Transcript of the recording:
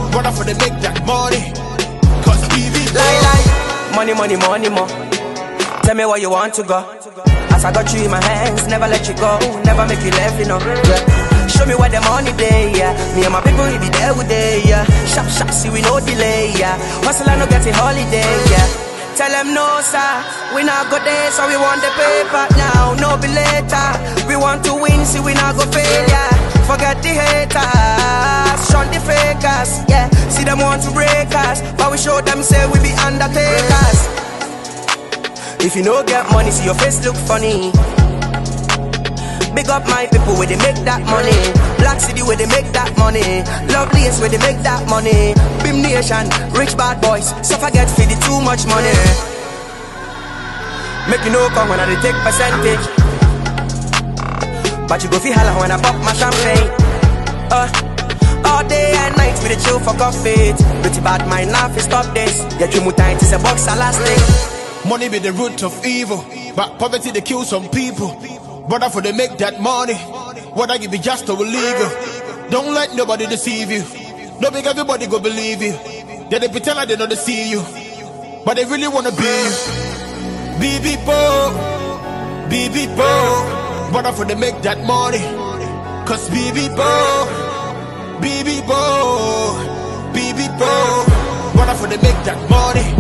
brother for they make that money. Cause BB money, money, money, more. Tell me where you want to go. As I got you in my hands, never let you go, never make you left, you know. Yeah. Show me where the money day, yeah. Me and my people, we be there with day, yeah. Shop, shop, see we no delay, yeah. Hustle and no getting holiday, yeah. Tell them no, sir, we not go there, so we want the paper now, no be later. We want to win, see we not go fail, yeah. Forget the haters, shun the fakers, yeah. See them want to break us, but we show them say we be undertakers. If you no get money, see your face look funny. Big up my people where they make that money. Black City where they make that money. Loveliest where they make that money. Bim Nation, rich bad boys, so forget for the too much money. Make you know come when I take percentage, but you go feel holla when I pop my champagne. All day and night with the chill for coffee. Pretty bad mind laugh is stop this. Get you more time to a box elastic. money be the root of evil, but poverty they kill some people. Brother for they make that money, whether you be just or illegal. Don't let nobody deceive you. Don't make everybody go believe you. They pretend like they don't see you, but they really wanna be you. BB Bo, brother for they make that money. Cause BB Bo, brother for they make that money.